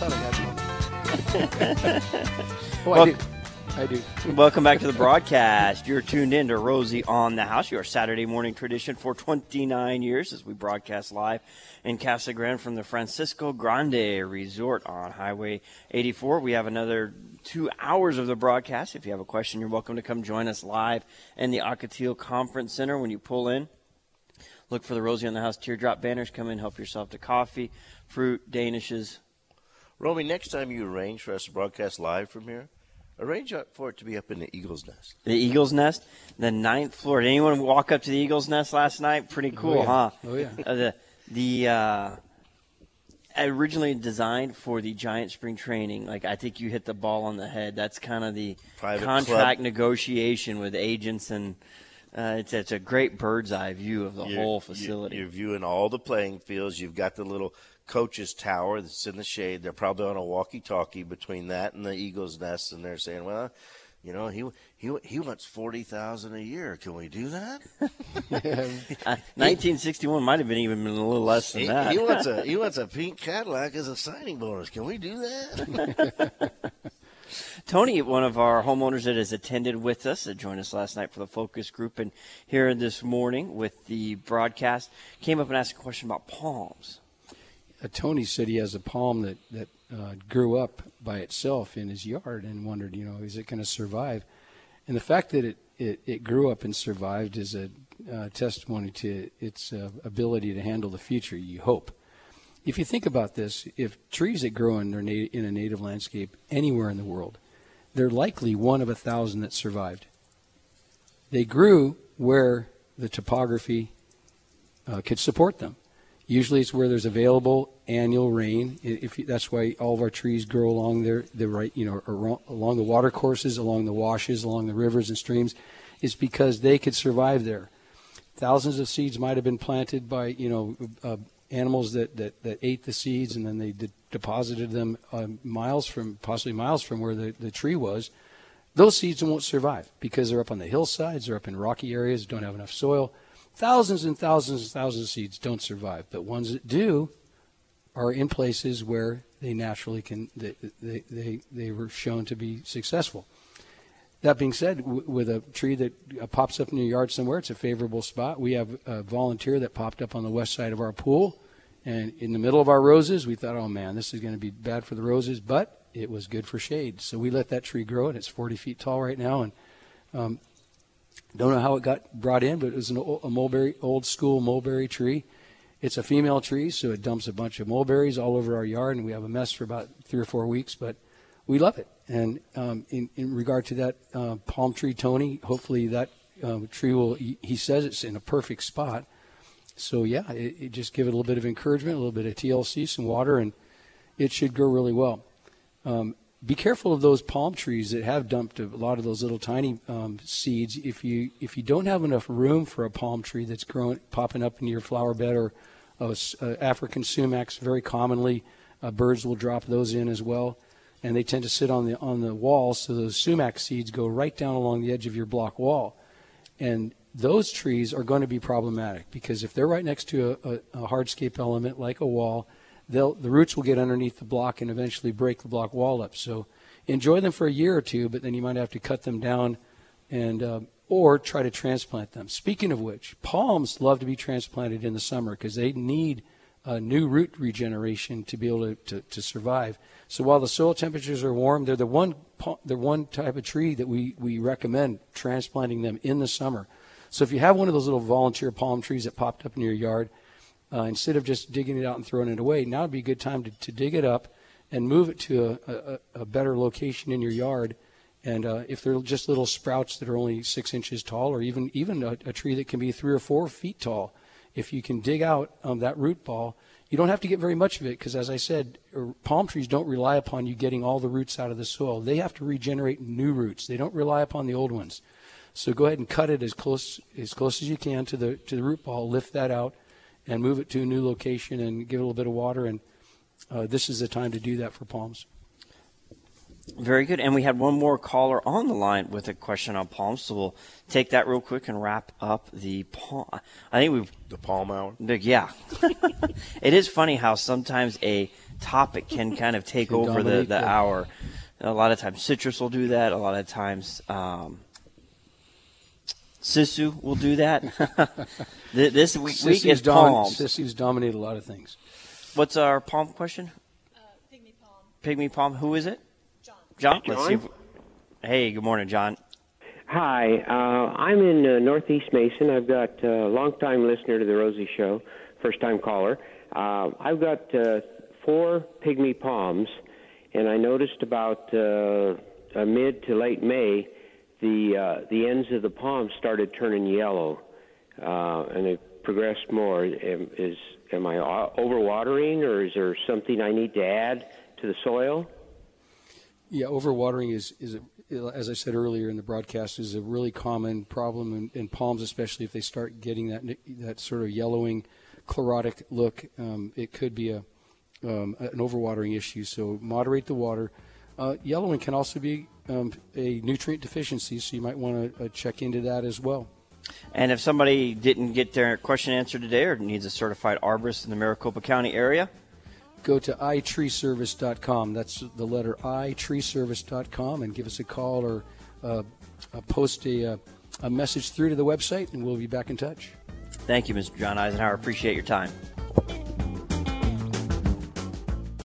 thought I had one. Well, I do. Welcome back to the broadcast. You're tuned in to Rosie on the House, your Saturday morning tradition for 29 years as we broadcast live in Casa Grande from the Francisco Grande Resort on Highway 84. We have another 2 hours of the broadcast. If you have a question, you're welcome to come join us live in the Ocotillo Conference Center. When you pull in, look for the Rosie on the House teardrop banners. Come in, help yourself to coffee, fruit, danishes. Romy, next time you arrange for us to broadcast live from here, arrange for it to be up in the Eagle's Nest. The Eagle's Nest, the 9th floor. Did anyone walk up to the Eagle's Nest last night? Pretty cool, huh? Oh, yeah. Originally designed for the Giant spring training. Like, I think you hit the ball on the head. That's kind of the Private contract club negotiation with agents, and it's a great bird's eye view of the whole facility. You're viewing all the playing fields. You've got the little coach's tower that's in the shade. They're probably on a walkie-talkie between that and the Eagle's Nest, and they're saying, well, you know, he wants $40,000 a year. Can we do that? 1961 might have been even a little less than that. He wants a pink Cadillac as a signing bonus. Can we do that? Tony, one of our homeowners that has attended with us, that joined us last night for the focus group and here this morning with the broadcast, came up and asked a question about palms. Tony said he has a palm that grew up by itself in his yard and wondered, is it going to survive? And the fact that it grew up and survived is a testimony to its ability to handle the future, you hope. If you think about this, if trees that grow in a native landscape anywhere in the world, they're likely one of 1,000 that survived. They grew where the topography could support them. Usually it's where there's available annual rain. That's why all of our trees grow along along the water courses, along the washes, along the rivers and streams. It's because they could survive there. Thousands of seeds might have been planted by animals that ate the seeds, and then they deposited them possibly miles from where the tree was. Those seeds won't survive because they're up on the hillsides, they're up in rocky areas, don't have enough soil. Thousands and thousands and thousands of seeds don't survive, but ones that do are in places where they naturally can. They were shown to be successful. That being said, with a tree that pops up in your yard somewhere, it's a favorable spot. We have a volunteer that popped up on the west side of our pool, and in the middle of our roses, we thought, oh man, this is going to be bad for the roses, but it was good for shade. So we let that tree grow, and it's 40 feet tall right now, and don't know how it got brought in, but it was old school mulberry tree. It's a female tree, so it dumps a bunch of mulberries all over our yard, and we have a mess for about 3 or 4 weeks, but we love it. And in regard to that palm tree, Tony, hopefully that tree will, he says it's in a perfect spot. So, yeah, it just give it a little bit of encouragement, a little bit of TLC, some water, and it should grow really well. Be careful of those palm trees that have dumped a lot of those little tiny seeds. If you don't have enough room for a palm tree that's popping up in your flower bed, or African sumacs, very commonly, birds will drop those in as well, and they tend to sit on the wall. So those sumac seeds go right down along the edge of your block wall, and those trees are going to be problematic because if they're right next to a hardscape element like a wall, the roots will get underneath the block and eventually break the block wall up. So enjoy them for a year or two, but then you might have to cut them down and or try to transplant them. Speaking of which, palms love to be transplanted in the summer because they need new root regeneration to be able to survive. So while the soil temperatures are warm, they're the one type of tree that we recommend transplanting them in the summer. So if you have one of those little volunteer palm trees that popped up in your yard, instead of just digging it out and throwing it away, now would be a good time to dig it up and move it to a better location in your yard. And if they're just little sprouts that are only 6 inches tall, or even a tree that can be 3 or 4 feet tall, if you can dig out that root ball, you don't have to get very much of it because, as I said, palm trees don't rely upon you getting all the roots out of the soil. They have to regenerate new roots. They don't rely upon the old ones. So go ahead and cut it as close as you can to the root ball, lift that out, and move it to a new location and give it a little bit of water. And this is the time to do that for palms. Very good. And we had one more caller on the line with a question on palms, so we'll take that real quick and wrap up the palm. I think the palm hour. Yeah. It is funny how sometimes a topic can kind of take Can over dominate, the yeah. hour. A lot of times citrus will do that. A lot of times Sisu will do that. This week is palms. Sissy's dominated a lot of things. What's our palm question? Pygmy palm. Pygmy palm. Who is it? John. John? Let's see. Hey, good morning, John. Hi, I'm in Northeast Mason. I've got a long-time listener to the Rosie Show, first-time caller. I've got 4 pygmy palms, and I noticed about mid to late May, the ends of the palms started turning yellow, and it progressed more. Am I overwatering, or is there something I need to add to the soil? Yeah, overwatering is as I said earlier in the broadcast, is a really common problem in palms, especially if they start getting that sort of yellowing, chlorotic look. It could be an overwatering issue. So moderate the water. Yellowing can also be a nutrient deficiency, so you might want to check into that as well. And if somebody didn't get their question answered today or needs a certified arborist in the Maricopa County area, go to itreeservice.com. That's the letter itreeservice.com, and give us a call or post a message through to the website, and we'll be back in touch. thank you, Mr. John Eisenhower. Appreciate your time.